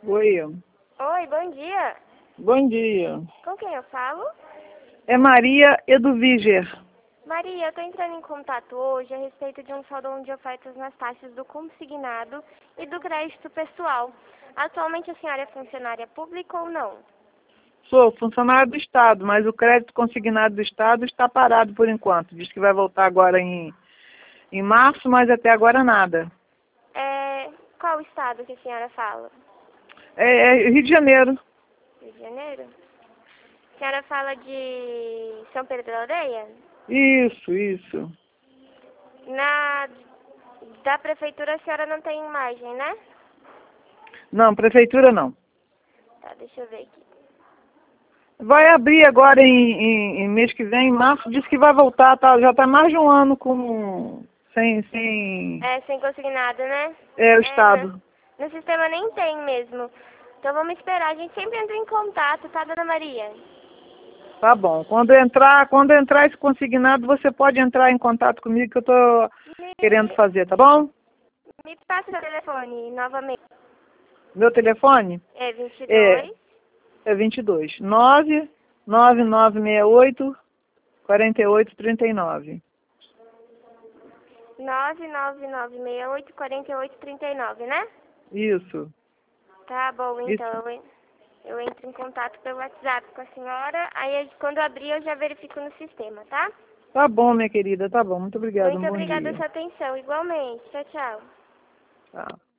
Oi. Oi, bom dia. Bom dia. Com quem eu falo? É Maria Eduviger. Maria, eu estou entrando em contato hoje a respeito de um salão de ofertas nas taxas do consignado e do crédito pessoal. Atualmente a senhora é funcionária pública ou não? Sou funcionário do Estado, mas o crédito consignado do Estado está parado por enquanto. Diz que vai voltar agora em março, mas até agora nada. Qual estado que a senhora fala? É Rio de Janeiro. Rio de Janeiro? A senhora fala de São Pedro da Aldeia? Isso. Da prefeitura a senhora não tem imagem, né? Não, prefeitura não. Tá, deixa eu ver aqui. Vai abrir agora em mês que vem, em março, diz que vai voltar, tá, já está mais de um ano sem Sem consignado, né? o Estado. No sistema nem tem mesmo. Então vamos esperar. A gente sempre entra em contato, tá, dona Maria? Tá bom. Quando entrar esse consignado, você pode entrar em contato comigo que eu tô querendo fazer, tá bom? Me passa o telefone novamente. Meu telefone É 22. é 22 99968 4839. 999684839, né? Isso. Tá bom, Isso. então. Eu entro em contato pelo WhatsApp com a senhora. Aí quando abrir eu já verifico no sistema, tá? Tá bom, minha querida, tá bom. Muito obrigada, Muito um bom obrigada dia. pela sua atenção. Igualmente. Tchau, tchau. Tá.